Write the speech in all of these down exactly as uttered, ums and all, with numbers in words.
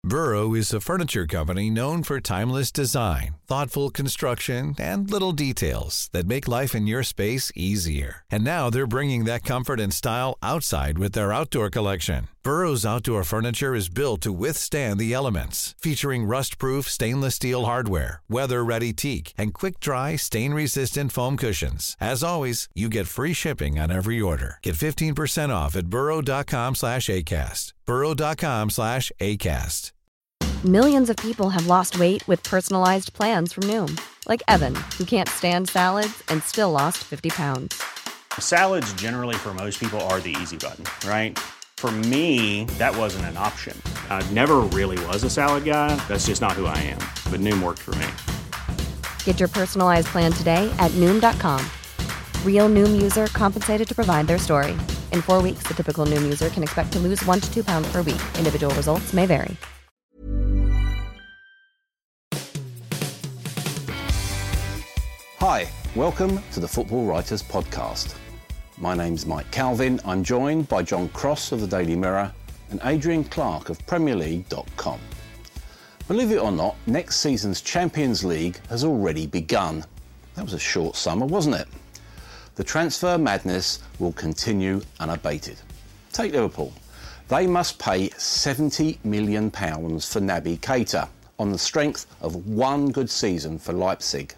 Burrow is a furniture company known for timeless design, thoughtful construction, and little details that make life in your space easier. And now they're bringing that comfort and style outside with their outdoor collection. Burrow's outdoor furniture is built to withstand the elements, featuring rust-proof stainless steel hardware, weather-ready teak, and quick-dry, stain-resistant foam cushions. As always, you get free shipping on every order. Get fifteen percent off at burrow.com slash ACAST. burrow.com slash ACAST. Millions of people have lost weight with personalized plans from Noom. Like Evan, who can't stand salads and still lost fifty pounds. Salads generally for most people are the easy button, right? For me, that wasn't an option. I never really was a salad guy. That's just not who I am. But Noom worked for me. Get your personalized plan today at Noom dot com. Real Noom user compensated to provide their story. In four weeks, the typical Noom user can expect to lose one to two pounds per week. Individual results may vary. Hi, welcome to the Football Writers Podcast. My name's Mike Calvin. I'm joined by John Cross of the Daily Mirror and Adrian Clark of Premier League dot com. Believe it or not, next season's Champions League has already begun. That was a short summer, wasn't it? The transfer madness will continue unabated. Take Liverpool. They must pay seventy million pounds for Naby Keita on the strength of one good season for Leipzig.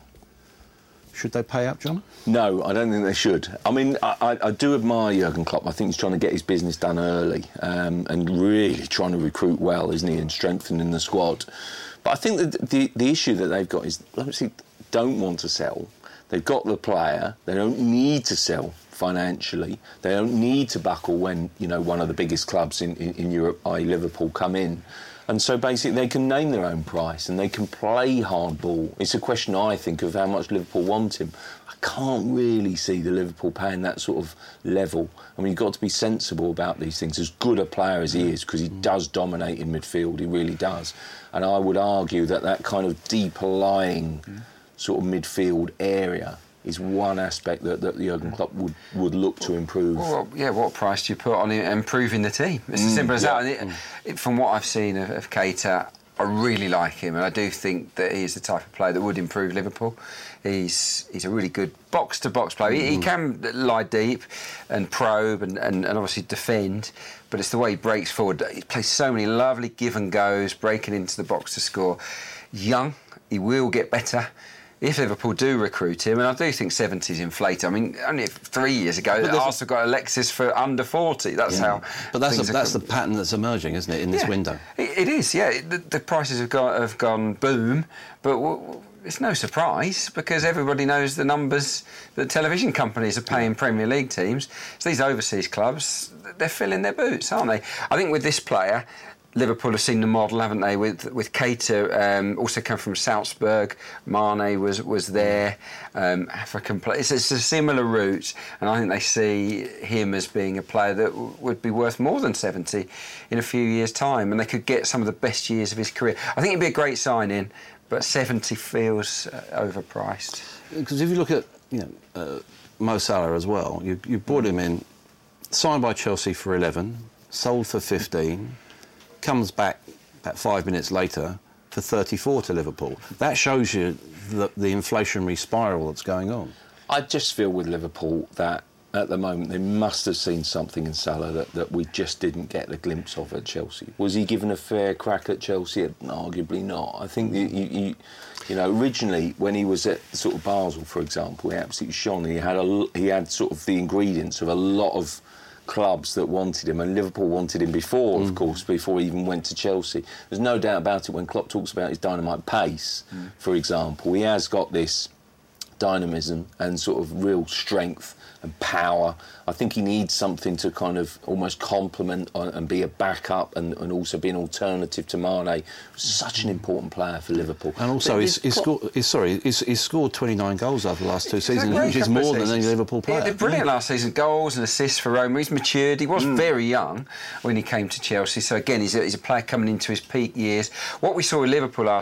Should they pay up, John? No, I don't think they should. I mean, I, I, I do admire Jurgen Klopp. I think he's trying to get his business done early um, and really trying to recruit well, isn't he, and strengthening the squad. But I think that the, the issue that they've got is Leipzig don't want to sell. They've got the player. They don't need to sell financially. They don't need to buckle when, you know, one of the biggest clubs in, in, in Europe, that is. Liverpool, come in. And so basically they can name their own price and they can play hardball. It's a question, I think, of how much Liverpool want him. I can't really see the Liverpool paying that sort of level. I mean, you've got to be sensible about these things. As good a player as he is, because he does dominate in midfield, he really does. And I would argue that that kind of deep-lying sort of midfield area is one aspect that, that Jurgen Klopp would, would look to improve. Well, yeah, what price do you put on improving the team? It's as simple as yeah. that. And it, it, from what I've seen of, of Keita, I really like him, and I do think that he is the type of player that would improve Liverpool. He's he's a really good box-to-box player. Mm. He, he can lie deep and probe and, and, and obviously defend, but it's the way he breaks forward. He plays so many lovely give-and-goes, breaking into the box to score. Young, he will get better if Liverpool do recruit him, and I do think seventy is inflated. I mean, only three years ago, Arsenal got Alexis for under forty. That's yeah. how. But that's a, things that's are... the pattern that's emerging, isn't it, in this yeah. window? It, it is, yeah. The, the prices have gone, have gone boom, but w- w- it's no surprise because everybody knows the numbers that television companies are paying Premier League teams. So these overseas clubs, they're filling their boots, aren't they? I think with this player, Liverpool have seen the model, haven't they? With with Keita, um, also come from Salzburg. Mane was was there. Um, African play. It's, it's a similar route, and I think they see him as being a player that w- would be worth more than seventy in a few years' time, and they could get some of the best years of his career. I think it'd be a great signing, but seventy feels uh, overpriced. Because if you look at you know uh, Mo Salah as well, you you brought him in, signed by Chelsea for eleven, sold for fifteen. Comes back about five minutes later for thirty-four to Liverpool. That shows you the, the inflationary spiral that's going on. I just feel with Liverpool that at the moment they must have seen something in Salah that, that we just didn't get the glimpse of at Chelsea. Was he given a fair crack at Chelsea? Arguably not. I think you, you, you know, originally when he was at sort of Basel, for example, he absolutely shone. He had a, he had sort of the ingredients of a lot of clubs that wanted him, and Liverpool wanted him before, of mm. course, before he even went to Chelsea. There's no doubt about it when Klopp talks about his dynamite pace, mm. for example. He has got this dynamism and sort of real strength and power. I think he needs something to kind of almost complement and be a backup and, and also be an alternative to Mane. Such an important player for Liverpool. And also, he's, he's, scored, he's, sorry, he's, he's scored twenty-nine goals over the last two seasons, which is more than any Liverpool player. He did brilliant last season. Goals and assists for Roma. He's matured. He was mm. very young when he came to Chelsea. So, again, he's a, he's a player coming into his peak years. What we saw with Liverpool last year,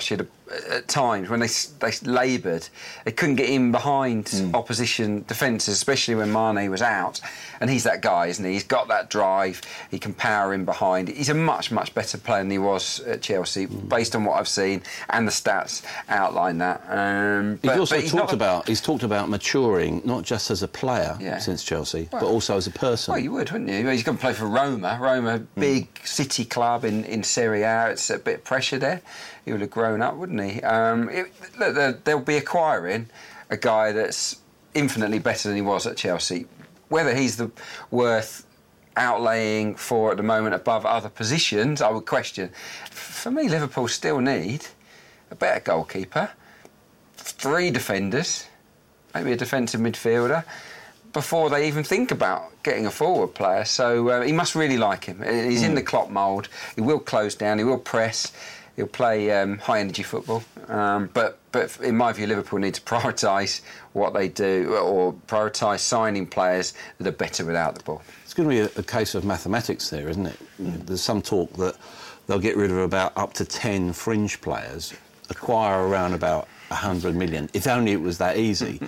at times when they they laboured, they couldn't get in behind mm. opposition defences, especially when Mane was out. And he's that guy, isn't he? He's got that drive. He can power in behind. He's a much, much better player than he was at Chelsea, mm. based on what I've seen, and the stats outline that. Um, he's but, also but he's talked not, about he's talked about maturing, not just as a player yeah. since Chelsea, well, but also as a person. Well, you would, wouldn't you? He's going to play for Roma. Roma, big mm. city club in, in Serie A. It's a bit of pressure there. He would have grown up, wouldn't he? Um, it, look, they'll be acquiring a guy that's infinitely better than he was at Chelsea. Whether he's the worth outlaying for at the moment above other positions, I would question. For me, Liverpool still need a better goalkeeper, three defenders, maybe a defensive midfielder, before they even think about getting a forward player. So uh, he must really like him. He's mm. in the Klopp mould. He will close down. He will press. He'll play um, high-energy football. Um, but, but in my view, Liverpool need to prioritise what they do, or prioritise signing players that are better without the ball. It's going to be a, a case of mathematics there, isn't it? Mm. There's some talk that they'll get rid of about up to ten fringe players, acquire around about one hundred million. If only it was that easy.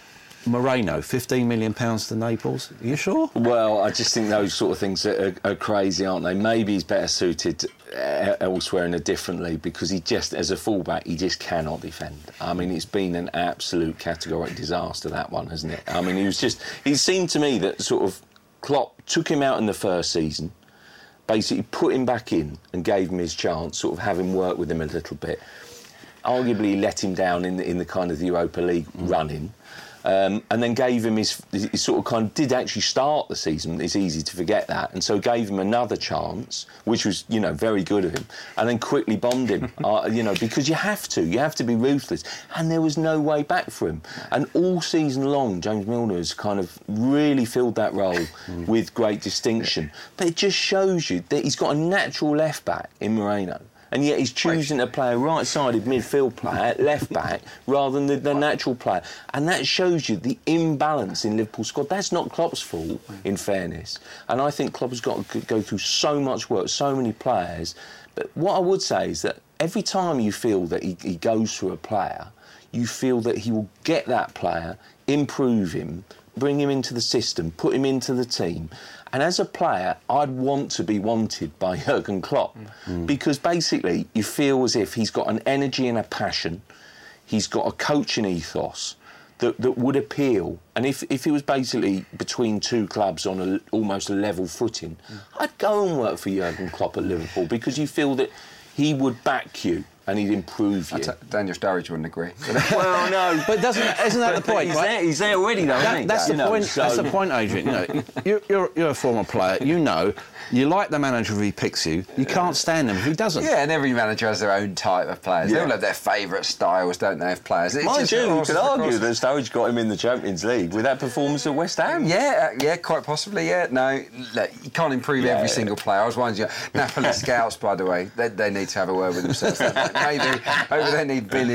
Moreno, fifteen million pounds to Naples. Are you sure? Well, I just think those sort of things are, are crazy, aren't they? Maybe he's better suited elsewhere in a different league, because he just, as a fullback, he just cannot defend. I mean, it's been an absolute categoric disaster, that one, hasn't it? I mean, he was just... It seemed to me that sort of Klopp took him out in the first season, basically put him back in and gave him his chance, sort of having worked with him a little bit. Arguably let him down in the, in the kind of the Europa League mm. run-in. Um, and then gave him his, his sort of kind of did actually start the season. It's easy to forget that, and so gave him another chance, which was, you know, very good of him, and then quickly bombed him. uh, you know, because you have to, you have to be ruthless, and there was no way back for him. And all season long, James Milner has kind of really filled that role mm. with great distinction. But it just shows you that he's got a natural left back in Moreno. And yet he's choosing to play a right-sided midfield player, left-back, rather than the, the natural player. And that shows you the imbalance in Liverpool's squad. That's not Klopp's fault, in fairness. And I think Klopp has got to go through so much work, so many players. But what I would say is that every time you feel that he, he goes through a player, you feel that he will get that player, improve him, bring him into the system, put him into the team. And as a player, I'd want to be wanted by Jurgen Klopp mm. because basically you feel as if he's got an energy and a passion, he's got a coaching ethos that, that would appeal. And if, if it was basically between two clubs on a, almost a level footing, mm. I'd go and work for Jurgen Klopp at Liverpool, because you feel that he would back you and he'd improve you. T- Daniel Sturridge wouldn't agree. Well, no, but doesn't isn't that the point? He's right? there. He's there already, though. That, isn't he? that's that, the point. Know, so. That's the point, Adrian. You know, you're, you're you're a former player. You know, you like the manager if he picks you. You can't stand him if he doesn't. Yeah, and every manager has their own type of players. Yeah. They all have their favourite styles, don't they? Of players. It's Mind just, you, you could argue course. that Sturridge got him in the Champions League with that performance at West Ham. Yeah, uh, yeah, quite possibly. Yeah, no, look, you can't improve yeah. every single player. I was wondering, Napoli scouts, by the way, they, they need to have a word with themselves. Maybe over they need binning.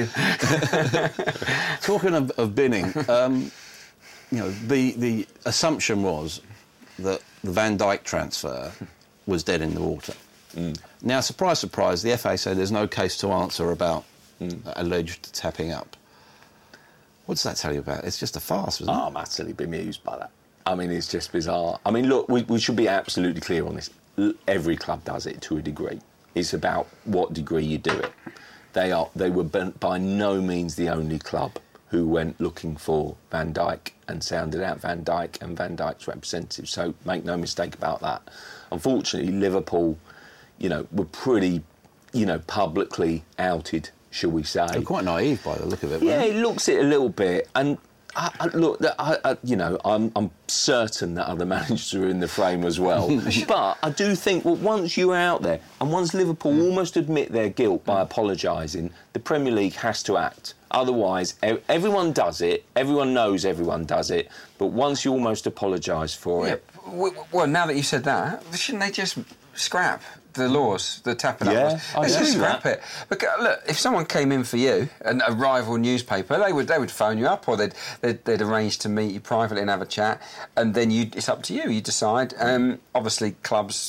Talking of, of binning, um, you know, the the assumption was that the Van Dijk transfer was dead in the water. Mm. Now, surprise, surprise, the F A said there's no case to answer about mm. alleged tapping up. What does that tell you about? It's just a farce, isn't oh, it? I'm utterly bemused by that. I mean, it's just bizarre. I mean, look, we, we should be absolutely clear on this. Every club does it to a degree. It's about what degree you do it. They are. They were by no means the only club who went looking for Van Dijk and sounded out Van Dijk and Van Dijk's representatives. So make no mistake about that. Unfortunately, Liverpool, you know, were pretty, you know, publicly outed, shall we say. They're quite naive by the look of it. Yeah, it looks it a little bit. And I, I, look, I, I, you know, I'm, I'm certain that other managers are in the frame as well. But I do think, well, once you're out there and once Liverpool mm. almost admit their guilt by mm. apologising, the Premier League has to act. Otherwise, everyone does it, everyone knows everyone does it, but once you almost apologise for yeah. it... Well, now that you said that, shouldn't they just scrap the laws, the tapping up yeah, laws? Let's just scrap that. it. Because, look, if someone came in for you, and a rival newspaper, they would they would phone you up, or they'd, they'd they'd arrange to meet you privately and have a chat, and then you it's up to you. You decide. Um, obviously, clubs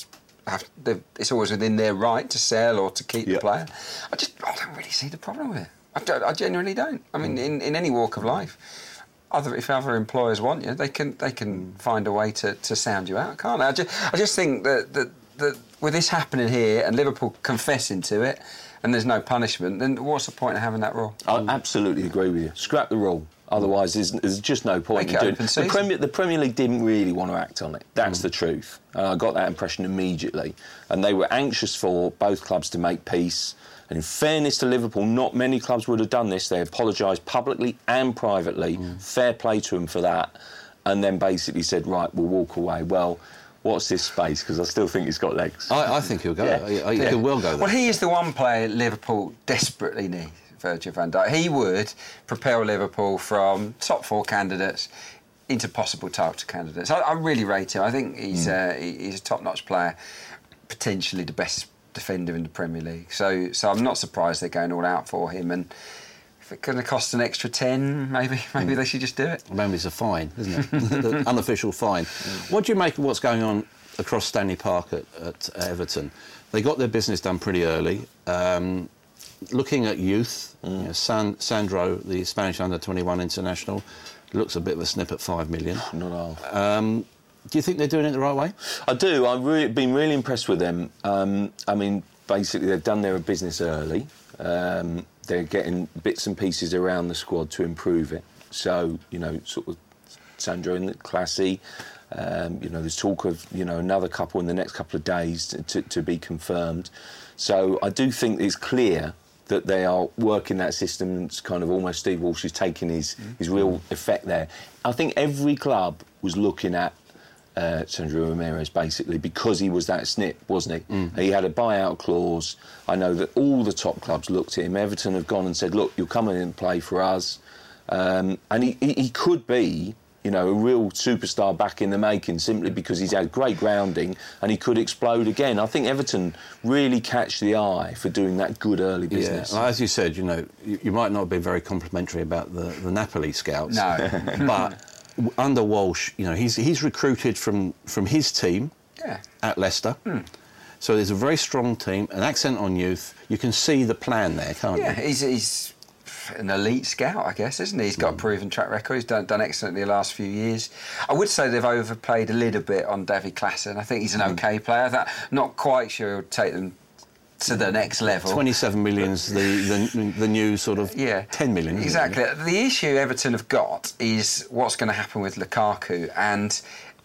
have it's always within their right to sell or to keep Yep. the player. I just I don't really see the problem with it. I, don't, I genuinely don't. I mean, in, in any walk of life, other if other employers want you, they can they can find a way to, to sound you out, can't they? I just I just think that that, that with this happening here and Liverpool confessing to it, and there's no punishment, then what's the point of having that rule? I absolutely agree with you. Scrap the rule. Otherwise, there's, there's just no point Make in it doing open it. season. The Premier, the Premier League didn't really want to act on it. That's mm. the truth. And I got that impression immediately. And they were anxious for both clubs to make peace. And in fairness to Liverpool, not many clubs would have done this. They apologised publicly and privately. Mm. Fair play to them for that. And then basically said, right, we'll walk away. Well, what's this space? Because I still think he's got legs. I, I think he'll go. Yeah. I, I, he Yeah. could well go there. Well, he is the one player Liverpool desperately need, Virgil van Dijk. He would propel Liverpool from top four candidates into possible title candidates. I, I really rate him. I think he's, mm. uh, he, he's a top-notch player, potentially the best defender in the Premier League. So, so I'm not surprised they're going all out for him. And if it's going to cost an extra ten, maybe maybe mm. they should just do it. Maybe it's a fine, isn't it? The unofficial fine. Mm. What do you make of what's going on across Stanley Park at, at Everton? They got their business done pretty early. Um, looking at youth, mm. you know, San, Sandro, the Spanish under twenty-one international, looks a bit of a snip at five million. Not all. Um, do you think they're doing it the right way? I do. I've really, been really impressed with them. Um, I mean, basically, they've done their business early. Um, they're getting bits and pieces around the squad to improve it. So, you know, sort of Sandro in the Classy. Um, you know, there's talk of, you know, another couple in the next couple of days to, to, to be confirmed. So I do think it's clear that they are working that system. It's kind of almost Steve Walsh is taking his, mm. his real effect there. I think every club was looking at uh, Sandro Ramirez, basically, because he was that snip, wasn't he? Mm. He had a buyout clause. I know that all the top clubs looked at him. Everton have gone and said, look, you'll come in and play for us. Um, and he, he, he could be, you know, a real superstar back in the making simply because he's had great grounding and he could explode again. I think Everton really catch the eye for doing that good early business. Yeah. Well, as you said, you know, you, you might not have been very complimentary about the, the Napoli scouts. No. But under Walsh, you know, he's he's recruited from, from his team yeah. at Leicester. Hmm. So there's a very strong team, an accent on youth. You can see the plan there, can't yeah, you? he's, he's an elite scout, I guess, isn't he? He's got mm. a proven track record. He's done, done excellently the last few years. I would say they've overplayed a little bit on Davy Klaassen. I think he's an mm. OK player. That, not quite sure he'll take them to the next level. twenty-seven million's the, the the new sort of yeah. ten million. Exactly. It? The issue Everton have got is what's going to happen with Lukaku, and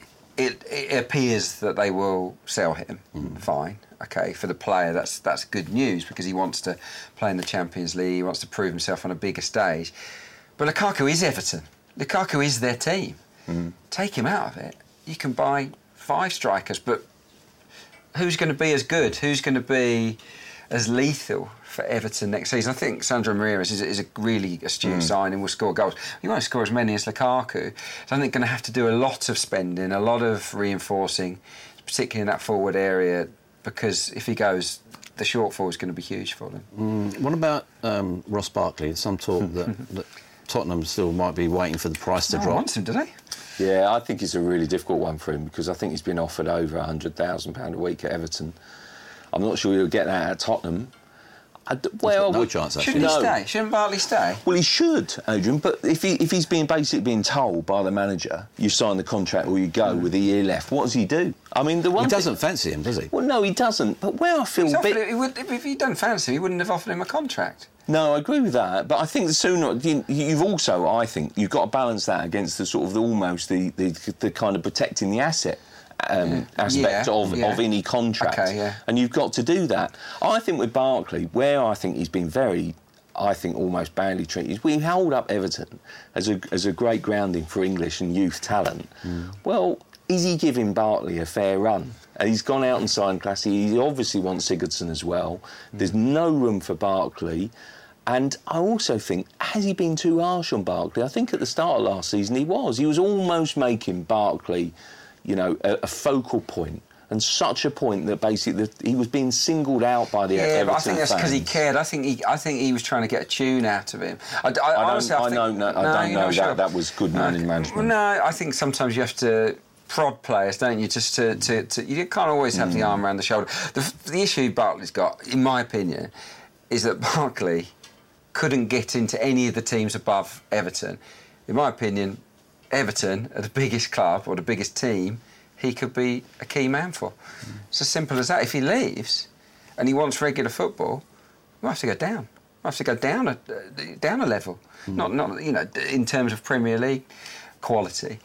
it, it appears that they will sell him. Mm. Fine. OK, for the player, that's that's good news because he wants to play in the Champions League, he wants to prove himself on a bigger stage. But Lukaku is Everton. Lukaku is their team. Mm. Take him out of it. You can buy five strikers, but who's going to be as good? Who's going to be as lethal for Everton next season? I think Sandro Ramirez is, is a really astute mm. signing, will score goals. He won't score as many as Lukaku. So I think going to have to do a lot of spending, a lot of reinforcing, particularly in that forward area, because if he goes, the shortfall is going to be huge for them. Mm, what about um, Ross Barkley? There's some talk that, that Tottenham still might be waiting for the price to no drop. one wants him, do they? Yeah, I think it's a really difficult one for him because I think he's been offered over one hundred thousand pounds a week at Everton. I'm not sure he'll get that at Tottenham. I d- well, no chance, actually. Shouldn't he no. stay? Shouldn't Barkley stay? Well, he should, Adrian, but if he if he's being basically being told by the manager, you sign the contract or you go mm. with a year left, what does he do? I mean, the one He doesn't thing... fancy him, does he? Well, no, he doesn't. But where I feel... He's bit... it, he would, if he done fancy him, he wouldn't have offered him a contract. No, I agree with that, but I think the sooner you, you've also, I think, you've got to balance that against the sort of the, almost the, the the kind of protecting the asset um, yeah. aspect yeah. of Yeah. of any contract, okay, yeah. and you've got to do that. I think with Barkley, where I think he's been very, I think almost badly treated, we hold up Everton as a as a great grounding for English and youth talent. Mm. Well, is he giving Barkley a fair run? And he's gone out and signed Classy. He obviously wants Sigurdsson as well. Mm. There's no room for Barkley. And I also think, has he been too harsh on Barkley? I think at the start of last season he was. He was almost making Barkley, you know, a, a focal point, and such a point that basically the, he was being singled out by the yeah, Everton but I think that's because he fans. cared. I think he, I think he was trying to get a tune out of him. I, I, I don't, honestly, I, I think, know, no, I no, don't know that sure. that was good man no, management. No, I think sometimes you have to prod players, don't you? Just to, to, to you can't always have mm. the arm around the shoulder. The, the issue Barkley's got, in my opinion, is that Barkley couldn't get into any of the teams above Everton. In my opinion, Everton are the biggest club or the biggest team he could be a key man for. Mm. It's as simple as that. If he leaves and he wants regular football, you have to go down. You have to go down a down a level. Mm. Not not you know in terms of Premier League quality.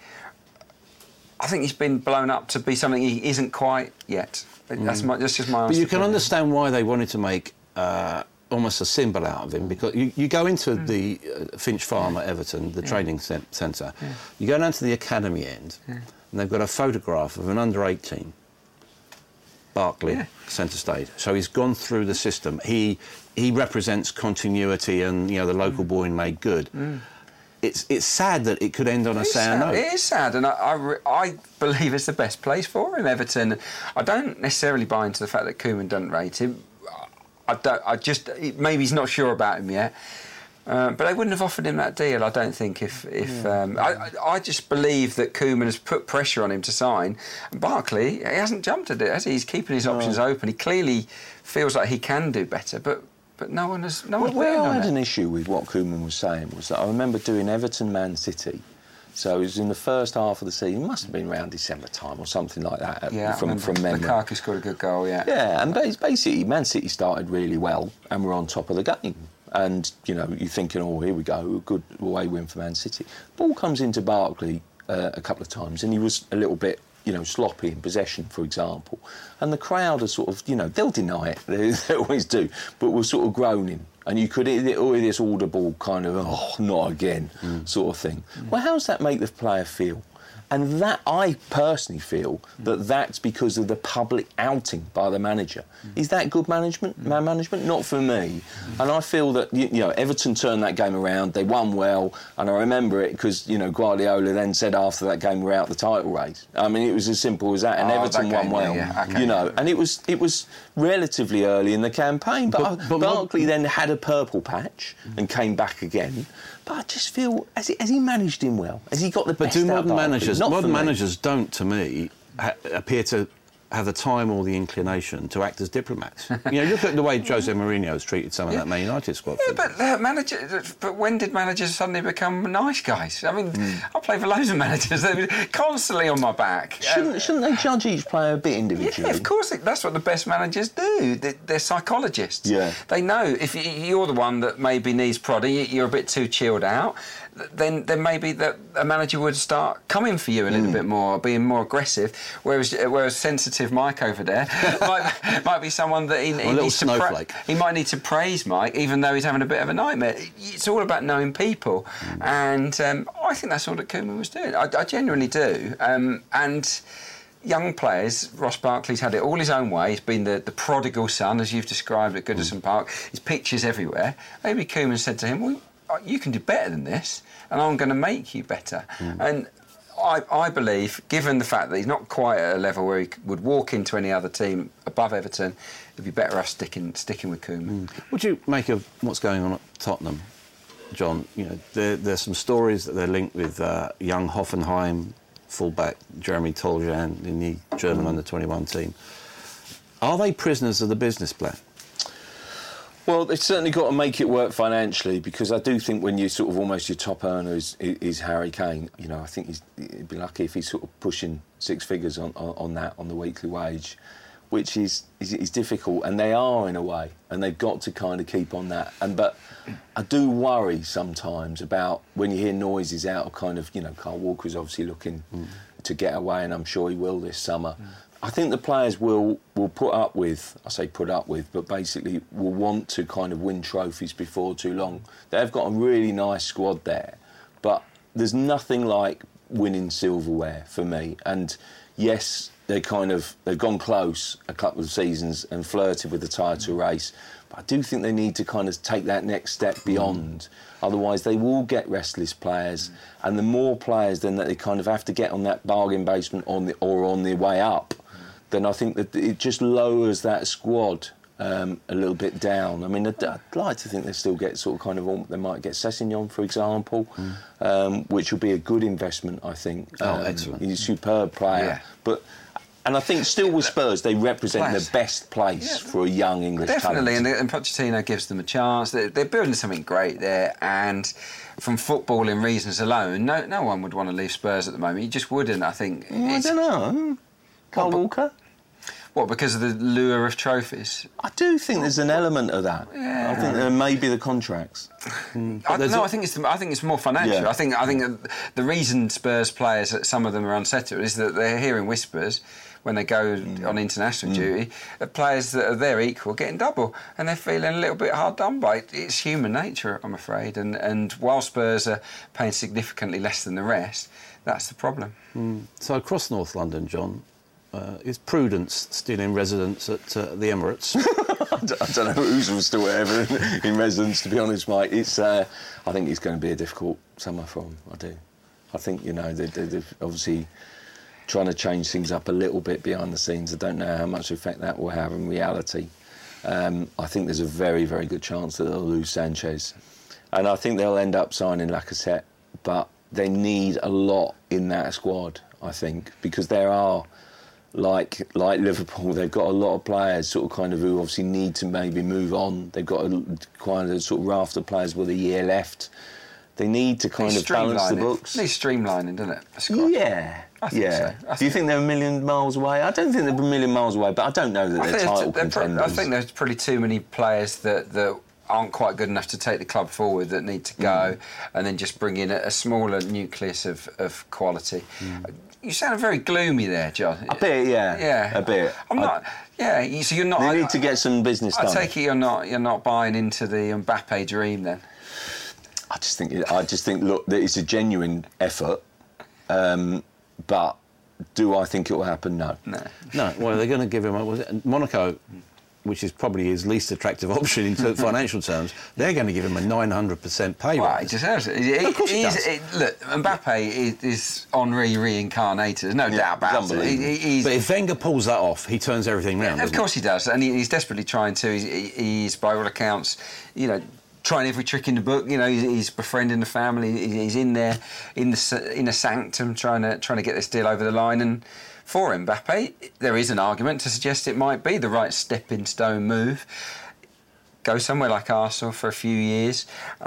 I think he's been blown up to be something he isn't quite yet. Mm. That's my, that's just my answer. But you can understand why they wanted to make uh, almost a symbol out of him, because you, you go into mm. the uh, Finch Farm at Everton, the yeah. training centre, yeah. you go down to the academy end, yeah. and they've got a photograph of an under eighteen, Barkley, yeah. centre stage. So he's gone through the system. He he represents continuity and, you know, the local mm. boy made good. Mm. It's it's sad that it could end on a sour note. It is sad, and I, I, I believe it's the best place for him, Everton. I don't necessarily buy into the fact that Koeman doesn't rate him. I don't. I just maybe he's not sure about him yet. Uh, but they wouldn't have offered him that deal, I don't think. If if yeah. um, I, I just believe that Koeman has put pressure on him to sign. And Barkley, he hasn't jumped at it, has he? He's keeping his options no. open. He clearly feels like he can do better, but. But no one has. No well, one's where I on had it. an issue with what Koeman was saying was that I remember doing Everton Man City. So it was in the first half of the season. It must have been around December time or something like that. Yeah, from, from memory. Lukaku scored a good goal. Yeah. Yeah, and basically Man City started really well and were on top of the game. And you know, you're thinking, oh, here we go, a good away win for Man City. Ball comes into Barkley uh, a couple of times, and he was a little bit. You know, sloppy in possession, for example. And the crowd are sort of, you know, they'll deny it, they, they always do, but we're sort of groaning. And you could hear this audible kind of, oh, not again, mm. sort of thing. Mm. Well, how does that make the player feel? And that, I personally feel that that's because of the public outing by the manager. Mm. Is that good management, man management? Not for me. Mm. And I feel that, you, you know, Everton turned that game around, they won well, and I remember it because, you know, Guardiola then said after that game we're out the title race. I mean, it was as simple as that, and oh, Everton that game, won well, yeah, yeah. Okay. you know, and it was it was relatively early in the campaign, but, but, but Barkley then had a purple patch mm. and came back again. But I just feel, has he, has he managed him well? Has he got the best But do out modern of managers, Not modern me. managers don't, to me, ha- appear to have the time or the inclination to act as diplomats. You know, look at the way Jose Mourinho has treated some of yeah. that Man United squad. Yeah, but uh, manager, but when did managers suddenly become nice guys? I mean, mm. I play for loads of managers. They're constantly on my back. Shouldn't, uh, shouldn't they judge each player a bit individually? Yeah, of course. That's what the best managers do. They're, they're psychologists. Yeah. They know if you're the one that maybe needs prodding, you're a bit too chilled out, then then maybe that a manager would start coming for you a little mm. bit more, being more aggressive. Whereas whereas sensitive Mike over there might, might be someone that he, he needs to pra- he might need to praise Mike, even though he's having a bit of a nightmare. It's all about knowing people, mm. and um, I think that's all that Koeman was doing. I, I genuinely do, um, and. Young players, Ross Barkley's had it all his own way. He's been the, the prodigal son, as you've described at Goodison mm. Park. His pictures everywhere. Maybe Koeman said to him, well, you can do better than this, and I'm going to make you better. Mm. And I, I believe, given the fact that he's not quite at a level where he would walk into any other team above Everton, it'd be better off sticking, sticking with Koeman. Mm. What do you make of what's going on at Tottenham, John? You know, there, there's some stories that they're linked with uh, young Hoffenheim fullback Jeremy Toljan in the German mm. under twenty-one team. Are they prisoners of the business plan? Well, they've certainly got to make it work financially, because I do think when you sort of almost your top earner is, is Harry Kane, you know, I think he's, he'd be lucky if he's sort of pushing six figures on, on, on that, on the weekly wage, which is, is is difficult, and they are in a way, and they've got to kind of keep on that. And but I do worry sometimes about when you hear noises out of kind of, you know, Kyle Walker's obviously looking mm. to get away, and I'm sure he will this summer. Mm. I think the players will will put up with, I say put up with, but basically will want to kind of win trophies before too long. They've got a really nice squad there, but there's nothing like winning silverware for me. And yes, they kind of they've gone close a couple of seasons and flirted with the title race, but I do think they need to kind of take that next step beyond. Mm. Otherwise, they will get restless players, mm. and the more players then that they kind of have to get on that bargain basement on the or on their way up, mm. then I think that it just lowers that squad um, a little bit down. I mean, I'd, I'd like to think they still get sort of kind of, they might get Sessegnon, for example, mm. um, which will be a good investment, I think. Oh, um, excellent. He's a superb player. Yeah. But And I think still with Spurs, they represent Place. the best place yeah. for a young English Definitely, talent. and, and Pochettino gives them a chance. They're, they're building something great there, and from footballing reasons alone, no no one would want to leave Spurs at the moment. You just wouldn't, I think. Well, I don't know. Kyle Walker? What, because of the lure of trophies? I do think there's an element of that. Yeah. I think there may be the contracts. Mm. I, no, a... I think it's I think it's more financial. Yeah. I think I think the reason Spurs players, some of them are unsettled, is that they're hearing whispers when they go mm. on international mm. duty, of players that are their equal getting double, and they're feeling a little bit hard done by. It's human nature, I'm afraid, and and while Spurs are paying significantly less than the rest, that's the problem. Mm. So across North London, John, uh, is Prudence still in residence at uh, the Emirates? I, don't, I don't know who's still ever in, in residence, to be honest, mate. It's uh, I think it's going to be a difficult summer for them. I do. I think, you know, they, they, they've obviously trying to change things up a little bit behind the scenes. I don't know how much effect that will have in reality. Um, I think there's a very, very good chance that they'll lose Sanchez. And I think they'll end up signing Lacazette, but they need a lot in that squad, I think, because there are, like like Liverpool, they've got a lot of players sort of kind of who obviously need to maybe move on. They've got a, quite a sort of raft of players with a year left. They need to kind of balance the books. It needs streamlining, doesn't it? The squad? Yeah. I think yeah. so. I Do you think think they're a million miles away? I don't think they're a million miles away, but I don't know that I they're think title they're pro- contenders. I think there's probably too many players that, that aren't quite good enough to take the club forward that need to go, mm. and then just bring in a, a smaller nucleus of, of quality. Mm. You sound very gloomy there, John. A bit, yeah. Yeah. A bit. I'm not... I, yeah, you, so you're not... They I, need to get some business I done. I take it you're not, you're not buying into the Mbappe dream, then? I just think I just think look, that it's a genuine effort, um, but do I think it will happen? No, no. No. Well, they're going to give him a, was it Monaco, which is probably his least attractive option in financial terms. They're going to give him a nine hundred percent pay well, rise. He deserves it. He, of course he does. It, look, Mbappe is, is Henri reincarnated. There's no yeah, doubt about it. He, he's, but if Wenger pulls that off, he turns everything round. Of course he does, and he, he's desperately trying to. He's, he's, by all accounts, you know, trying every trick in the book. You know, he's, he's befriending the family. He's in there, in the in a sanctum, trying to trying to get this deal over the line. And for Mbappe, there is an argument to suggest it might be the right stepping stone move. Go somewhere like Arsenal for a few years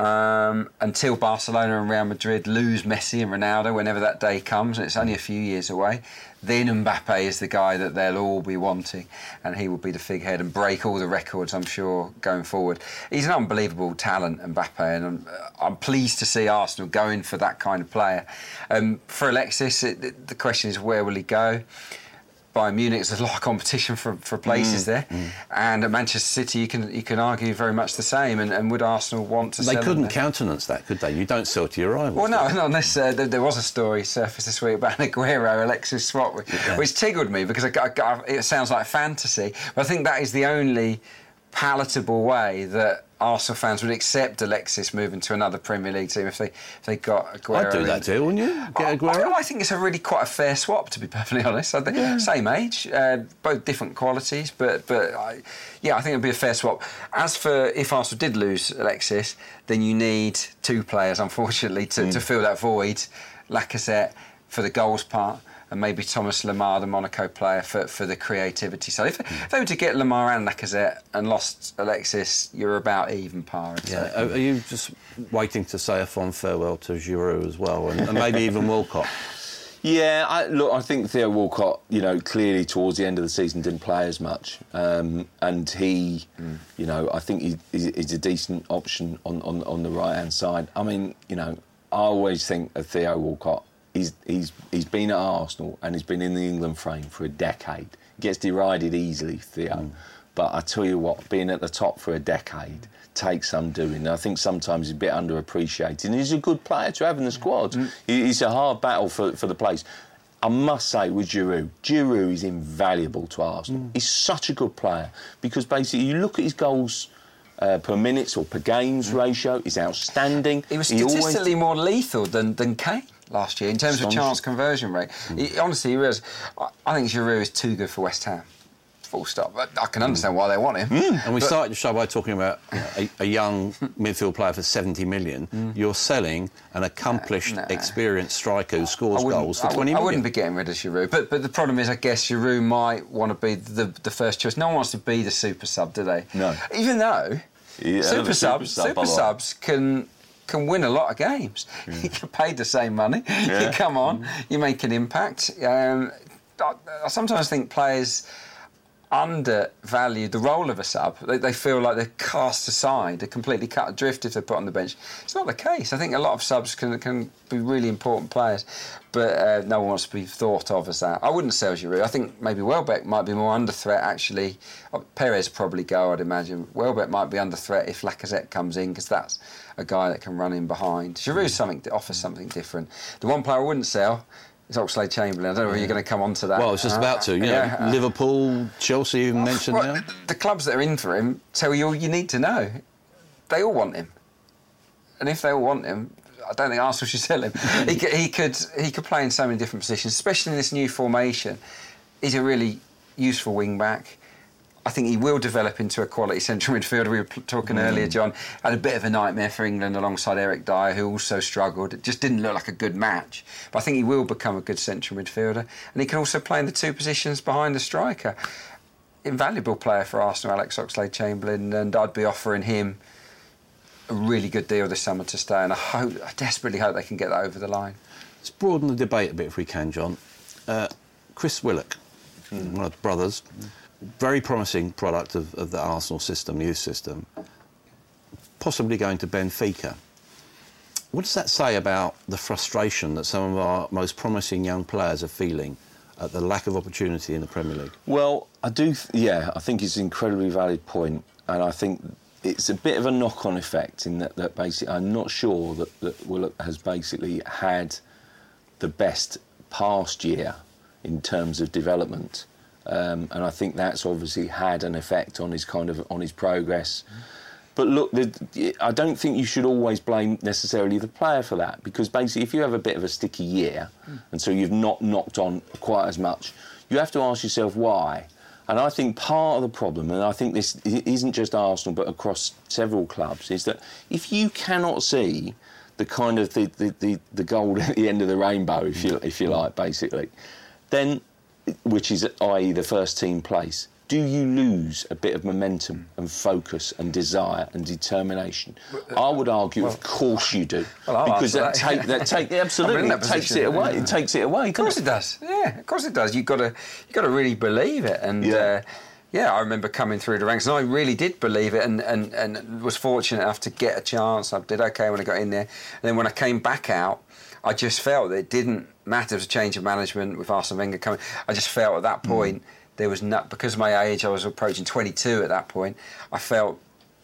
um, until Barcelona and Real Madrid lose Messi and Ronaldo whenever that day comes, and it's only a few years away. Then Mbappe is the guy that they'll all be wanting, and he will be the figurehead and break all the records, I'm sure, going forward. He's an unbelievable talent, Mbappe, and I'm, I'm pleased to see Arsenal going for that kind of player. Um, for Alexis, it, the question is, where will he go? Bayern Munich, there's a lot of competition for, for places mm, there, mm. and at Manchester City, you can you can argue very much the same. And, and would Arsenal want to? They sell couldn't them countenance that, could they? You don't sell to your rivals. Well, no, not unless uh, there, there was a story surfaced this week about an Aguero Alexis swap, yeah. which tickled me because I, I, I, it sounds like fantasy. But I think that is the only palatable way that Arsenal fans would accept Alexis moving to another Premier League team if they if they got Aguero. I'd do that too, wouldn't you? Get Aguero? I, I think it's a really quite a fair swap, to be perfectly honest. I think yeah. Same age, uh, both different qualities, but but I, yeah, I think it'd be a fair swap. As for if Arsenal did lose Alexis, then you need two players, unfortunately, to, mm. to fill that void. Lacazette for the goals part, and maybe Thomas Lemar, the Monaco player, for, for the creativity side. If, mm. if they were to get Lemar and Lacazette and lost Alexis, you're about even par. Yeah. Are, are you just waiting to say a fond farewell to Giroud as well, and, and maybe even Walcott? Yeah, I, look, I think Theo Walcott, you know, clearly towards the end of the season didn't play as much, um, and he, mm. you know, I think he, he's a decent option on, on, on the right-hand side. I mean, you know, I always think of Theo Walcott. He's he's he's been at Arsenal and he's been in the England frame for a decade. He gets derided easily, Theo. Mm. But I tell you what, being at the top for a decade takes some doing. I think sometimes he's a bit underappreciated. And he's a good player to have in the squad. Mm. He's a hard battle for, for the place. I must say with Giroud, Giroud is invaluable to Arsenal. Mm. He's such a good player because basically you look at his goals Uh, per minutes or per games ratio is outstanding. He was he statistically always... more lethal than, than Kane last year in terms of chance conversion rate. Mm. He, honestly, he was. I think Giroud is too good for West Ham. full stop. But I can understand why they want him. Mm. And we but, started the show by talking about you know, a, a young midfield player for seventy million. Mm. You're selling an accomplished, no, no. experienced striker who scores goals for I twenty million. I wouldn't be getting rid of Giroud. But but the problem is, I guess Giroud might want to be the the first choice. No one wants to be the super sub, do they? No. Even though yeah, super subs, super, super sub, subs can. can win a lot of games. Yeah. You get paid the same money. Yeah. You come on, you make an impact. Um, I, I sometimes think players undervalue the role of a sub. They, they feel like they're cast aside, they're completely cut adrift if they're put on the bench. It's not the case. I think a lot of subs can can be really important players, but uh, no one wants to be thought of as that. I wouldn't sell Giroud. I think maybe Welbeck might be more under threat, actually. Perez probably go, I'd imagine. Welbeck might be under threat if Lacazette comes in, because that's a guy that can run in behind. Giroud's something that offers something different. The one player I wouldn't sell is Oxlade-Chamberlain. I don't know if you're going to come on to that. Well, I was just uh, about to. You yeah, know, uh, Liverpool, Chelsea, you mentioned well, now. The, the clubs that are in for him tell you all you need to know. They all want him. And if they all want him, I don't think Arsenal should sell him. he, could, he could he could play in so many different positions, especially in this new formation. He's a really useful wing-back. I think he will develop into a quality central midfielder. We were talking mm. earlier, John. Had a bit of a nightmare for England alongside Eric Dyer, who also struggled. It just didn't look like a good match. But I think he will become a good central midfielder. And he can also play in the two positions behind the striker. Invaluable player for Arsenal, Alex Oxlade-Chamberlain, and I'd be offering him a really good deal this summer to stay, and I hope, I desperately hope they can get that over the line. Let's broaden the debate a bit if we can, John. Uh, Chris Willock, mm. one of the brothers, mm. very promising product of, of the Arsenal system, youth system, possibly going to Benfica. What does that say about the frustration that some of our most promising young players are feeling at the lack of opportunity in the Premier League? Well, I do, th- yeah, I think it's an incredibly valid point, and I think it's a bit of a knock-on effect in that, that basically I'm not sure that, that Willock has basically had the best past year in terms of development, um, and I think that's obviously had an effect on his kind of on his progress. Mm. But look, the, I don't think you should always blame necessarily the player for that, because basically if you have a bit of a sticky year mm. and so you've not knocked on quite as much, you have to ask yourself why. And I think part of the problem, and I think this isn't just Arsenal but across several clubs, is that if you cannot see the kind of the, the, the, the gold at the end of the rainbow, if you if you like, basically, then, which is that is the first team place, do you lose a bit of momentum and focus and desire and determination? I would argue, well, of course you do, well, because that, that take that take absolutely it takes it away. It takes it away. Of course it does. Yeah, of course it does. You've got to you got to really believe it. And yeah. Uh, yeah, I remember coming through the ranks, and I really did believe it, and, and, and was fortunate enough to get a chance. I did okay when I got in there, and then when I came back out, I just felt that it didn't matter. There was a change of management with Arsene Wenger coming. I just felt at that point. Mm. There was not, because of my age, I was approaching twenty-two at that point. I felt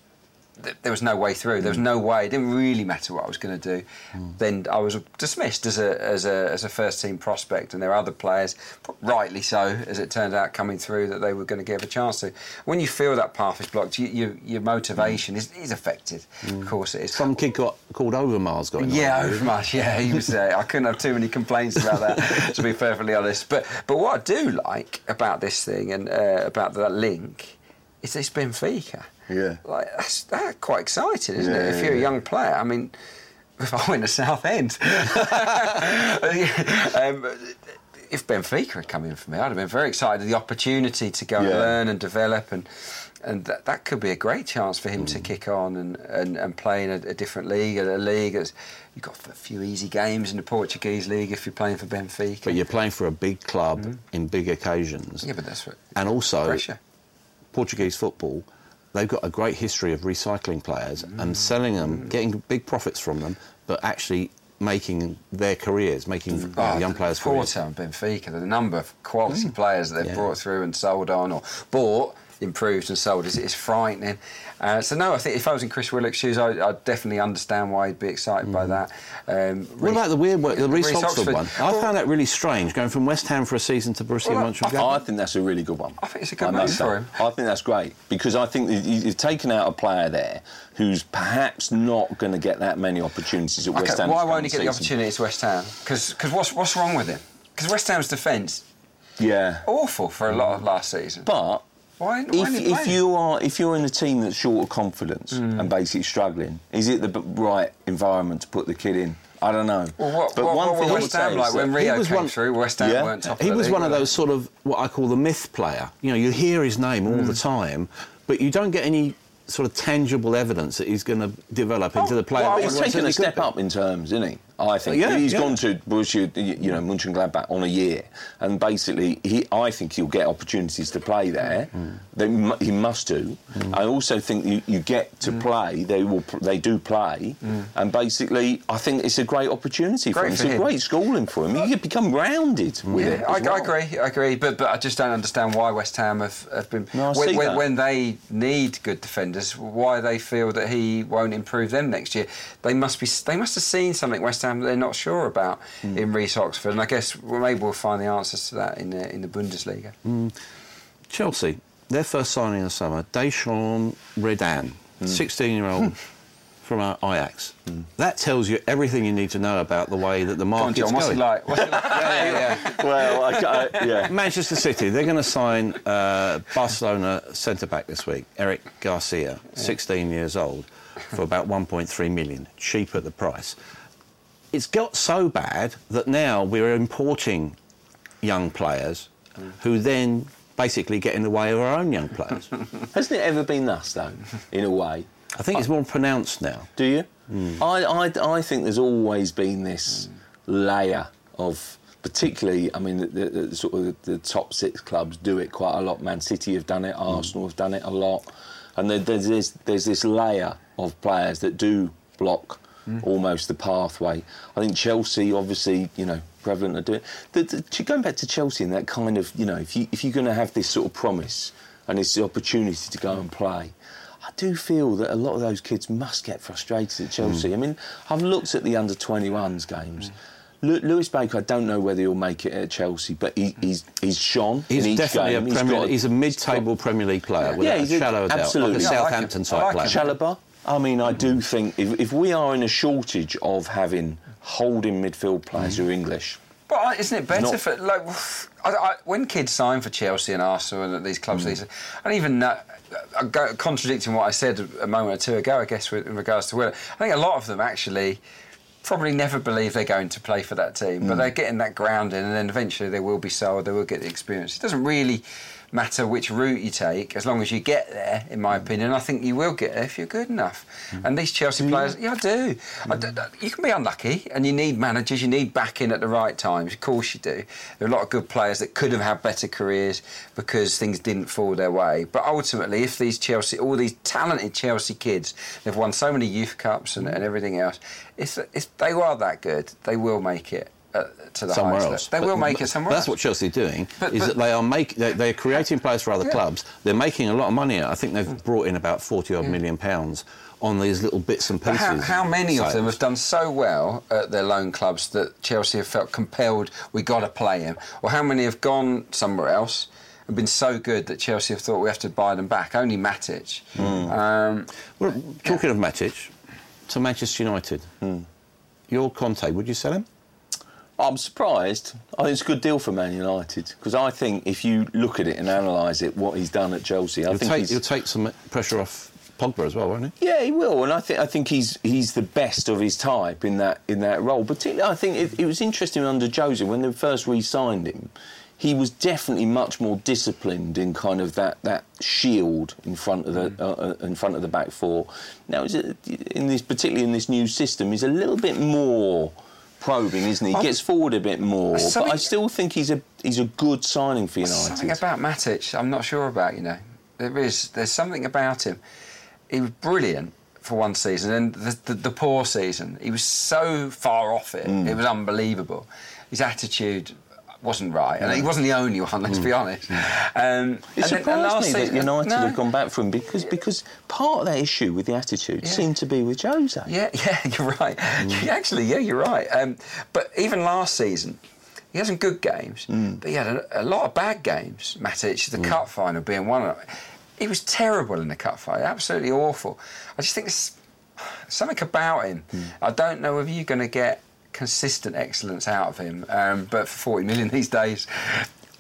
that there was no way through. There was no way. It didn't really matter what I was going to do. Mm. Then I was dismissed as a as a as a first team prospect, and there were other players, rightly so, as it turned out, coming through that they were going to give a chance to. When you feel that path is blocked, you, you, your motivation mm. is, is affected. Mm. Of course, it is. Some kid got called Overmars got yeah, Overmars. Yeah, he was. Uh, I couldn't have too many complaints about that, to be perfectly honest. But but what I do like about this thing and uh, about that link is it's Benfica. Yeah, like that's, that's quite exciting, isn't yeah, it? If you're yeah. a young player, I mean, if I went to Southend, um, if Benfica had come in for me, I'd have been very excited. The opportunity to go yeah. and learn and develop, and and that, that could be a great chance for him mm. to kick on and, and, and play in a, a different league, a league that's you've got a few easy games in the Portuguese league if you're playing for Benfica. But you're playing for a big club mm. in big occasions. Yeah, but that's what. And also, pressure. Portuguese football. They've got a great history of recycling players mm. and selling them, mm. getting big profits from them, but actually making their careers, making mm. uh, oh, young players' careers. Porto and Benfica, the number of quality mm. players that they've yeah. brought through and sold on, or bought, improved and sold, is, is frightening. Uh, so no, I think if I was in Chris Willock's shoes, I, I'd definitely understand why he'd be excited mm. by that. Um, what about the weird one, the Reece Oxford, Oxford one? I well, found that really strange, going from West Ham for a season to Borussia well, Mönchengladbach. I think that's a really good one. I think it's a good move for him. I think that's great, because I think you've taken out a player there who's perhaps not going to get that many opportunities at okay, West Ham. Why won't he get the opportunity at West Ham? Because what's, what's wrong with him? Because West Ham's defence, yeah, awful for a lot of last season. But Why, why if, if you are if you're in a team that's short of confidence mm. and basically struggling, is it the b- right environment to put the kid in? I don't know. Well, what, but what, one what thing West Ham like when Rio came one, through? West Ham yeah. weren't top. He of was the one of league, those sort of what I call the myth player. You know, you hear his name all mm. the time, but you don't get any sort of tangible evidence that he's going to develop oh, into the player. Well, he's taken a step up in terms, isn't he? I think yeah, he's yeah. gone to Borussia, you know, Mönchengladbach on a year, and basically, he, I think he'll get opportunities to play there. Mm. They, he must do. Mm. I also think you, you get to mm. play. They will. They do play, mm. and basically, I think it's a great opportunity great for him. For it's him. a great schooling for him. You could become rounded with yeah, it. I, well. I agree. I agree. But but I just don't understand why West Ham have, have been no, when, when, that. when they need good defenders. Why they feel that he won't improve them next year? They must be. They must have seen something West Ham that they're not sure about mm. in Reece Oxford, and I guess well, maybe we'll find the answers to that in the in the Bundesliga. Mm. Chelsea, their first signing of the summer, Deschamps Redan, sixteen-year-old mm. from Ajax. Mm. That tells you everything you need to know about the way that the market's John, what's going. it like? What's it like? yeah, yeah, yeah. Well, I, I, yeah. Manchester City, they're going to sign uh, Barcelona centre-back this week, Eric Garcia, yeah. sixteen years old, for about one point three million, cheap at the price. It's got so bad that now we're importing young players mm. who then basically get in the way of our own young players. Hasn't it ever been thus, though, in a way? I think it's more pronounced now. Do you? Mm. I, I, I think there's always been this mm. layer of, particularly, I mean, the, the, the sort of the, the top six clubs do it quite a lot. Man City have done it, Arsenal mm. have done it a lot. And there, there's, this, there's this layer of players that do block Mm. almost the pathway. I think Chelsea, obviously, you know, prevalent to do it. The, the, going back to Chelsea and that kind of, you know, if, you, if you're going to have this sort of promise and it's the opportunity to go and play, I do feel that a lot of those kids must get frustrated at Chelsea. Mm. I mean, I've looked at the under twenty-ones games. Mm. Lewis Baker, I don't know whether he'll make it at Chelsea, but he, he's he's shone. He's in each definitely game. a Premier. He's, got, he's a mid-table Premier League player. Yeah, yeah he's a shallow doubt, absolutely like a yeah, Southampton I like type player. Chalobah. I mean, I do think if, if we are in a shortage of having holding midfield players mm. who are English. But isn't it better not, for like I, I, when kids sign for Chelsea and Arsenal and these clubs? Mm. These, and even uh, contradicting what I said a moment or two ago, I guess with, in regards to Will, I think a lot of them actually probably never believe they're going to play for that team, mm. but they're getting that grounding, and then eventually they will be sold. They will get the experience. It doesn't really matter which route you take, as long as you get there, in my opinion. I think you will get there if you're good enough. Mm. And these Chelsea mm. players, yeah, I do. Mm. I do. You can be unlucky, and you need managers, you need backing at the right times. Of course you do. There are a lot of good players that could have had better careers because things didn't fall their way. But ultimately, if these Chelsea, all these talented Chelsea kids, they've won so many youth cups and, and everything else, if, if they are that good, they will make it. Uh, to the somewhere highest else. They but, will make but it somewhere that's else. That's what Chelsea are doing, but, is but, that they are make, they're, they're creating players for other yeah. clubs. They're making a lot of money. I think they've mm. brought in about forty-odd mm. million pounds on these little bits and pieces. How, how many sales. of them have done so well at their loan clubs that Chelsea have felt compelled, we got to play him? Or how many have gone somewhere else and been so good that Chelsea have thought we have to buy them back? Only Matic. Mm. Um, well, talking yeah. of Matic, to Manchester United, mm. your Conte, would you sell him? I'm surprised. I think it's a good deal for Man United, because I think if you look at it and analyse it, what he's done at Chelsea, I he'll think take, he's... he'll take some pressure off Pogba as well, won't he? Yeah, he will, and I think I think he's he's the best of his type in that in that role. Particularly, I think it, it was interesting under Jose when they first re-signed him. He was definitely much more disciplined in kind of that, that shield in front of the mm. uh, in front of the back four. Now, is it, in this particularly in this new system, he's a little bit more probing, isn't he? He gets forward a bit more, but I still think he's a he's a good signing for United. Something about Matic, I'm not sure about. You know, there is there's something about him. He was brilliant for one season, and the, the, the poor season, he was so far off it. Mm. It was unbelievable. His attitude wasn't right, and he wasn't the only one. Let's mm. be honest. Um, it surprised me that United no. have gone back for him because because part of that issue with the attitude yeah. seemed to be with Jose. Yeah, yeah, you're right. Mm. Actually, yeah, you're right. Um, but even last season, he had some good games, mm. but he had a, a lot of bad games. Matic, the mm. cup final being one of them. He was terrible in the cup final, absolutely awful. I just think there's something about him. Mm. I don't know if you're going to get consistent excellence out of him, um, but for forty million these days,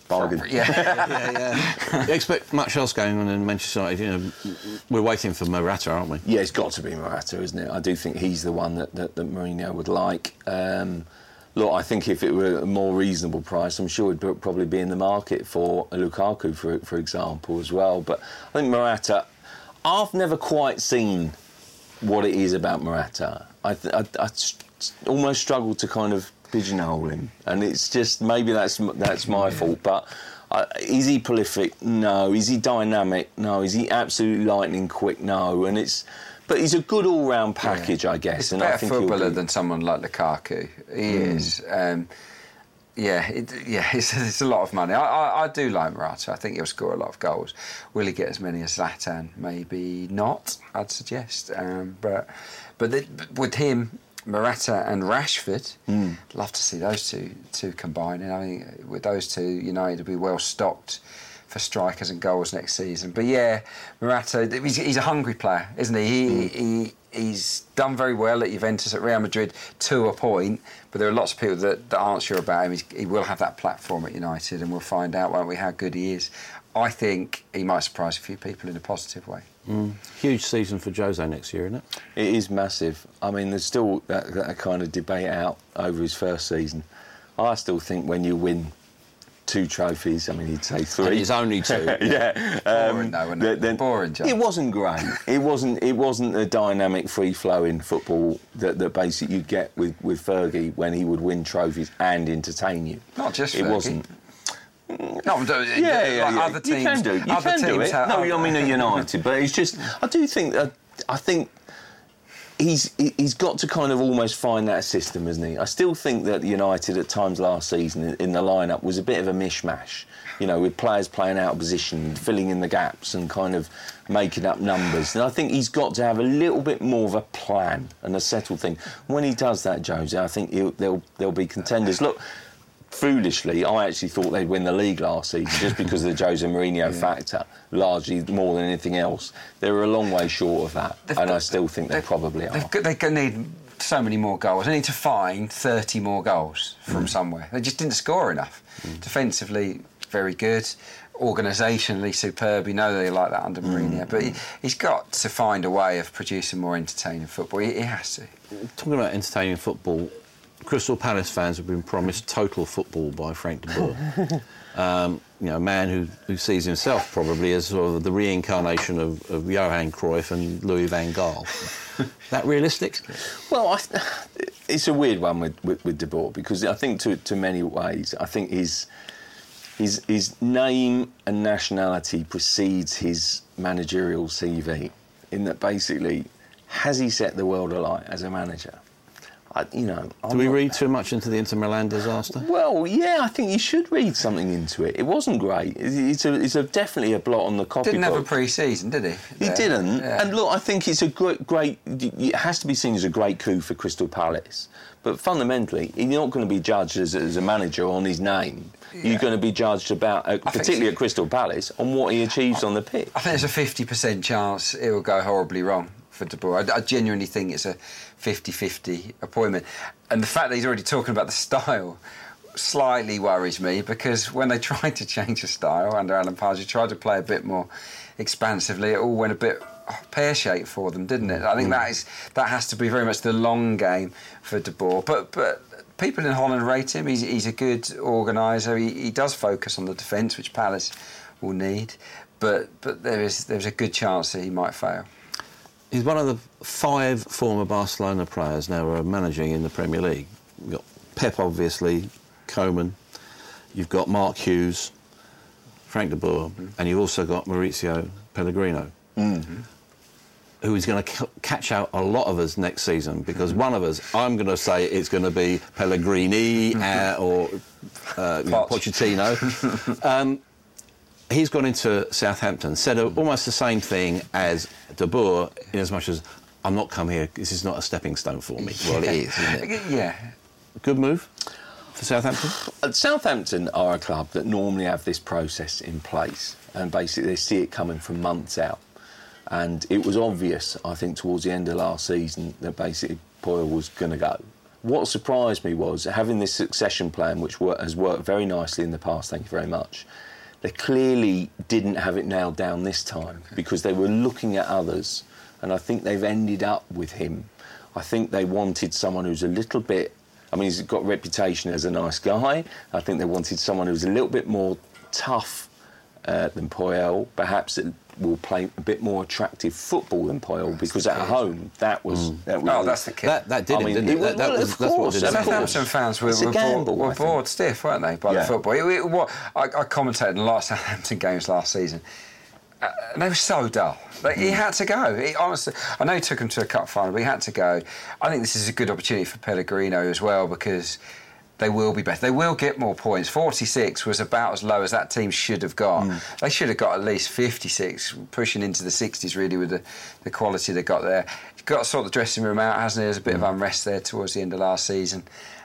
Bargain. Yeah. yeah, yeah. You expect much else going on in Manchester United? You know, we're waiting for Morata, aren't we? Yeah, it's got to be Morata, isn't it? I do think he's the one that, that, that Mourinho would like. Um, look, I think if it were a more reasonable price, I'm sure he'd probably be in the market for a Lukaku, for for example, as well. But I think Morata, I've never quite seen what it is about Morata. I, th- I, I almost struggle to kind of pigeonhole him, and it's just maybe that's that's my fault. But uh, is he prolific? No. Is he dynamic? No. Is he absolutely lightning quick? No. And it's, but he's a good all-round package, yeah. I guess. He's and a better I think footballer be... than someone like Lukaku. He mm. is. Um, yeah, it, yeah. It's, it's a lot of money. I, I, I do like Morata. I think he'll score a lot of goals. Will he get as many as Zlatan? Maybe not. I'd suggest. Um, but but the, with him. Morata and Rashford, mm. love to see those two two combining. I mean, with those two, United will be well stocked for strikers and goals next season. But yeah, Morata, he's, he's a hungry player, isn't he? He, mm. he? He's done very well at Juventus, at Real Madrid, to a point. But there are lots of people that, that aren't sure about him. He's, he will have that platform at United, and we'll find out, won't we, how good he is. I think he might surprise a few people in a positive way. Mm. Huge season for Jose next year, isn't it? It is massive. I mean, there's still that, that kind of debate out over his first season. I still think when you win two trophies, I mean, he'd say three. And it's only two. yeah. Boring, um, though, wasn't it? Then, Boring, John. It wasn't great. it wasn't. It wasn't the dynamic, free-flowing football that, that basically you'd get with, with Fergie when he would win trophies and entertain you. Not just it Fergie. wasn't. No, I'm doing it. Yeah, yeah, like yeah. Other teams, you can do. You other can do teams it. have, no, I mean at United, but it's just. I do think that. I think he's he's got to kind of almost find that system, isn't he? I still think that United at times last season in the lineup was a bit of a mishmash. You know, with players playing out of position, filling in the gaps, and kind of making up numbers. And I think he's got to have a little bit more of a plan and a settled thing. When he does that, Jose, I think he'll, they'll they'll be contenders. Look. Foolishly, I actually thought they'd win the league last season just because of the Jose Mourinho yeah. factor, largely more than anything else. They were a long way short of that, they've and got, I still think they probably are. They're going to need so many more goals. They need to find thirty more goals from mm. somewhere. They just didn't score enough. Mm. Defensively, very good. Organisationally, superb. You know they like that under Mourinho. Mm. But he, he's got to find a way of producing more entertaining football. He, he has to. Talking about entertaining football, Crystal Palace fans have been promised total football by Frank de Boer. um, you know, a man who, who sees himself probably as sort of the reincarnation of, of Johan Cruyff and Louis van Gaal. That realistic? Well, I, it's a weird one with, with, with de Boer because I think to, to many ways, I think his, his, his name and nationality precedes his managerial C V in that basically, has he set the world alight as a manager? I, you know, I'm Do we not... read too much into the Inter Milan disaster? Well, yeah, I think you should read something into it. It wasn't great. It's, a, it's a, definitely a blot on the copybook. Didn't have a pre-season, did he? He yeah. didn't. Yeah. And look, I think it's a great, great. It has to be seen as a great coup for Crystal Palace. But fundamentally, you're not going to be judged as, as a manager on his name. Yeah. You're going to be judged about, uh, particularly so. at Crystal Palace, on what he achieves I, on the pitch. I think there's a fifty percent chance it will go horribly wrong for de Boer. I, I genuinely think it's a fifty-fifty appointment. And the fact that he's already talking about the style slightly worries me, because when they tried to change the style under Alan Pardew, tried to play a bit more expansively, it all went a bit pear-shaped for them, didn't it? I think mm. that is that has to be very much the long game for de Boer. But but people in Holland rate him. He's, he's a good organiser. He, he does focus on the defence, which Palace will need. But but there is there's a good chance that he might fail. He's one of the five former Barcelona players now who are managing in the Premier League. You've got Pep, obviously, Koeman, you've got Mark Hughes, Frank de Boer, mm-hmm. and you've also got Maurizio Pellegrino, mm-hmm. who is going to c- catch out a lot of us next season, because mm-hmm. one of us, I'm going to say it's going to be Pellegrini uh, or uh, you know, Pochettino. um, He's gone into Southampton, said almost the same thing as de Boer, in as much as, I'm not come here, this is not a stepping stone for me. Well, it is, isn't it? Yeah. Good move for Southampton? Southampton are a club that normally have this process in place, and basically they see it coming from months out. And it was obvious, I think, towards the end of last season that basically Poyle was going to go. what surprised me was having this succession plan, which wor- has worked very nicely in the past, thank you very much. They clearly didn't have it nailed down this time because they were looking at others, and I think they've ended up with him. I think they wanted someone who's a little bit... I mean, he's got a reputation as a nice guy. I think they wanted someone who's a little bit more tough uh, than Puel, perhaps that will play a bit more attractive football than Puel, that's because at home, that was... Mm. That was oh, that's the key. That, that did I him, mean, didn't it? it was, That, that well, was, of that's course, what did it. Southampton fans were, were, gamble, bored, were bored stiff, weren't they, by yeah. the football? It, it, what, I, I commentated on a lot of Southampton games last season, uh, and they were so dull. Like, mm. He had to go. He, honestly, I know he took him to a cup final, but he had to go. I think this is a good opportunity for Pellegrino as well, because they will be better. They will get more points. forty-six was about as low as that team should have got. Mm. They should have got at least fifty-six, pushing into the sixties, really, with the, the quality they got there. He's got to sort the dressing room out, hasn't he? There's a bit mm. of unrest there towards the end of last season.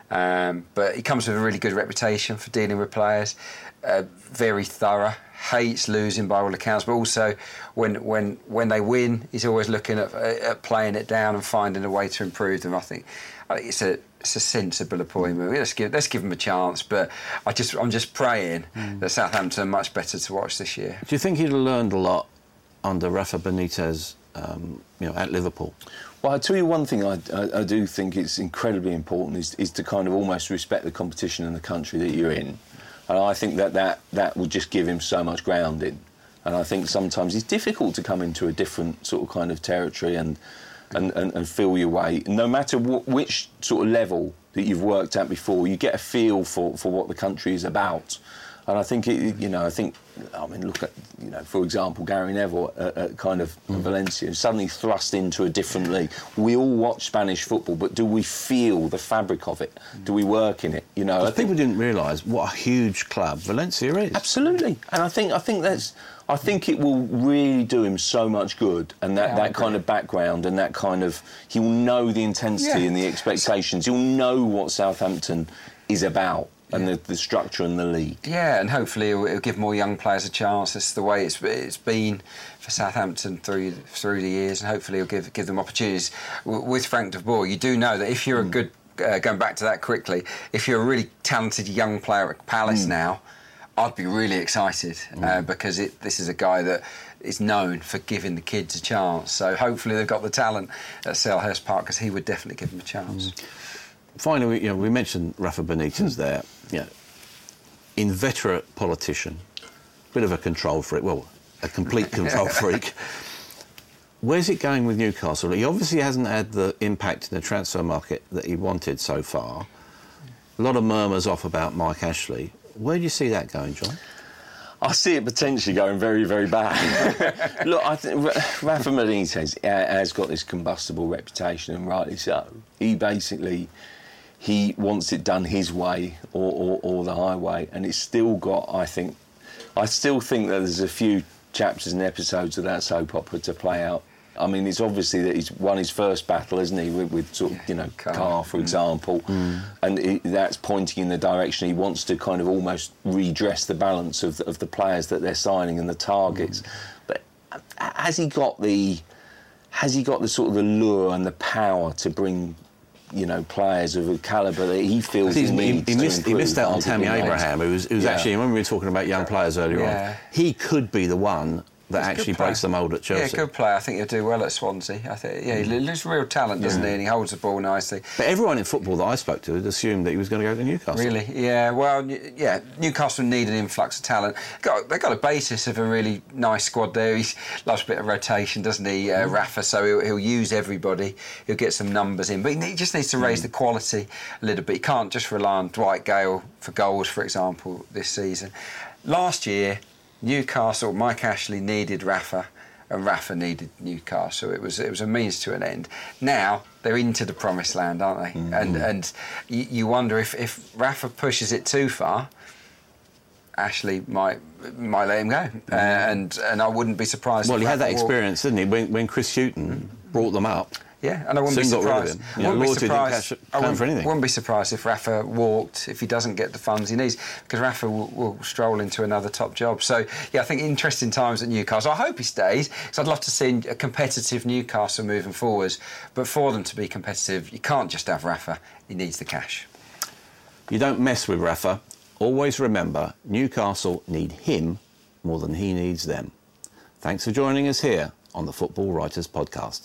Um, but he comes with a really good reputation for dealing with players. Uh, very thorough. Hates losing by all accounts, but also when when when they win, he's always looking at, at playing it down and finding a way to improve them. I think, I think it's a it's a sensible appointment. Let's give let's give him a chance. But I just I'm just praying mm. that Southampton are much better to watch this year. Do you think he'd have learned a lot under Rafa Benitez, um, you know, at Liverpool? Well, I'll tell you one thing I, I, I do think it's incredibly important is, is to kind of almost respect the competition in the country that you're in. And I think that, that that will just give him so much grounding. And I think sometimes it's difficult to come into a different sort of kind of territory and and, and, and feel your way. No matter what, which sort of level that you've worked at before, you get a feel for, for what the country is about. And I think, it, you know, I think, I mean, look at, you know, for example, Gary Neville at, at kind of mm. Valencia, suddenly thrust into a different league. We all watch Spanish football, but do we feel the fabric of it? Mm. Do we work in it? You know, I think people didn't realise what a huge club Valencia is. Absolutely, and I think I think that's I think it will really do him so much good, and that, yeah, that kind of background and that kind of he'll know the intensity yeah. and the expectations. He'll know what Southampton is about. And the, the structure and the league. Yeah, and hopefully it'll, it'll give more young players a chance. It's the way it's, it's been for Southampton through through the years, and hopefully it'll give give them opportunities. W- with Frank de Boer, you do know that if you're mm. a good, uh, going back to that quickly, if you're a really talented young player at Palace mm. now, I'd be really excited mm. uh, because it, this is a guy that is known for giving the kids a chance. So hopefully they've got the talent at Selhurst Park, because he would definitely give them a chance. Mm. Finally, you know, we mentioned Rafa Benitez there. You know, inveterate politician, bit of a control freak. Well, a complete control freak. Where's it going with Newcastle? He obviously hasn't had the impact in the transfer market that he wanted so far. A lot of murmurs off about Mike Ashley. Where do you see that going, John? I see it potentially going very, very bad. Look, I think Rafa Benitez has got this combustible reputation, and rightly so. He basically, he wants it done his way or, or, or the highway, and it's still got, I think, I still think that there's a few chapters and episodes of that soap opera to play out. I mean, it's obviously that he's won his first battle, isn't he, with, with sort of, you know, Carr, Carr for mm. example, mm. and it, that's pointing in the direction he wants to kind of almost redress the balance of the, of the players that they're signing and the targets. Mm. But has he got the, has he got the sort of the lure and the power to bring, you know, players of a calibre that he feels he needs he, he, missed, to he missed out on Tammy Abraham, who was, who was yeah. actually, when we were talking about young players earlier yeah. on, he could be the one that He's actually breaks the mould at Chelsea. Yeah, good player. I think he'll do well at Swansea. I think, yeah, he looks real talent, doesn't yeah. he? And he holds the ball nicely. But everyone in football that I spoke to had assumed that he was going to go to Newcastle. Really? Yeah. Well, yeah. Newcastle need an influx of talent. Got, they got a basis of a really nice squad there. He loves a bit of rotation, doesn't he, uh, mm. Rafa? So he'll, he'll use everybody. He'll get some numbers in, but he just needs to raise mm. the quality a little bit. He can't just rely on Dwight Gale for goals, for example, this season. Last year, Newcastle, Mike Ashley needed Rafa, and Rafa needed Newcastle. It was it was a means to an end. Now they're into the promised land, aren't they? Mm-hmm. And and you, you wonder if, if Rafa pushes it too far, Ashley might might let him go. Mm-hmm. Uh, and and I wouldn't be surprised. Well, if he Rafa had that walked. experience, didn't he? When, when Chris Hughton brought them up. Yeah, and I wouldn't Soon be got rid of surprised. him. You know, I wouldn't be Loyalty didn't surprised. cash- I count wouldn't, for anything. wouldn't be surprised if Rafa walked if he doesn't get the funds he needs, because Rafa will, will stroll into another top job. So yeah, I think interesting times at Newcastle. I hope he stays, because I'd love to see a competitive Newcastle moving forwards. But for them to be competitive, you can't just have Rafa. He needs the cash. You don't mess with Rafa. Always remember, Newcastle need him more than he needs them. Thanks for joining us here on the Football Writers Podcast.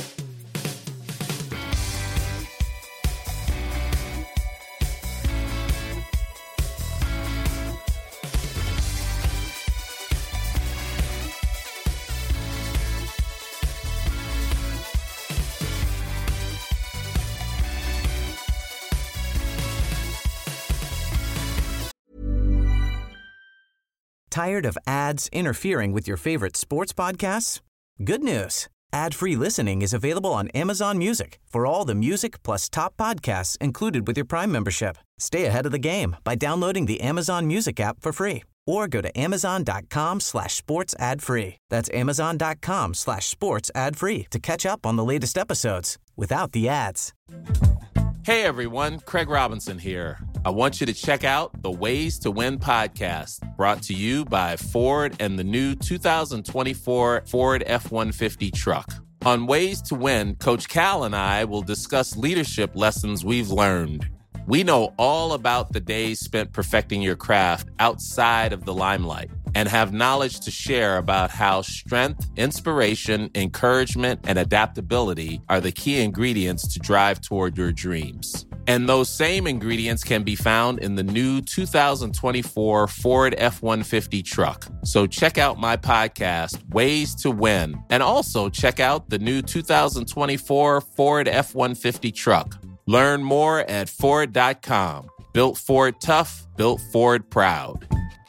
Tired of ads interfering with your favorite sports podcasts? Good news. Ad-free listening is available on Amazon Music for all the music plus top podcasts included with your Prime membership. Stay ahead of the game by downloading the Amazon Music app for free or go to amazon.com slash sports ad free. That's amazon.com slash sports ad free to catch up on the latest episodes without the ads. Hey everyone, Craig Robinson here. I want you to check out the Ways to Win podcast, brought to you by Ford and the new two thousand twenty-four Ford F one fifty truck. On Ways to Win, Coach Cal and I will discuss leadership lessons we've learned. We know all about the days spent perfecting your craft outside of the limelight and have knowledge to share about how strength, inspiration, encouragement, and adaptability are the key ingredients to drive toward your dreams. And those same ingredients can be found in the new two thousand twenty-four Ford F one fifty truck. So check out my podcast, Ways to Win, and also check out the new two thousand twenty-four Ford F one fifty truck. Learn more at Ford dot com. Built Ford tough, built Ford proud.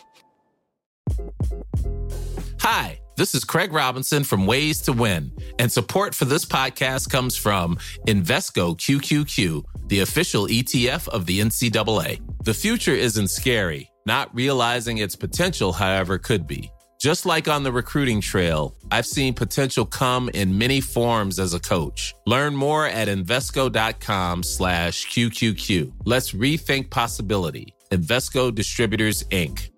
Hi, this is Craig Robinson from Ways to Win, and support for this podcast comes from Invesco Q Q Q, the official E T F of the N C double A. The future isn't scary. Not realizing its potential, however, could be. Just like on the recruiting trail, I've seen potential come in many forms as a coach. Learn more at Invesco.com slash QQQ. Let's rethink possibility. Invesco Distributors, Incorporated.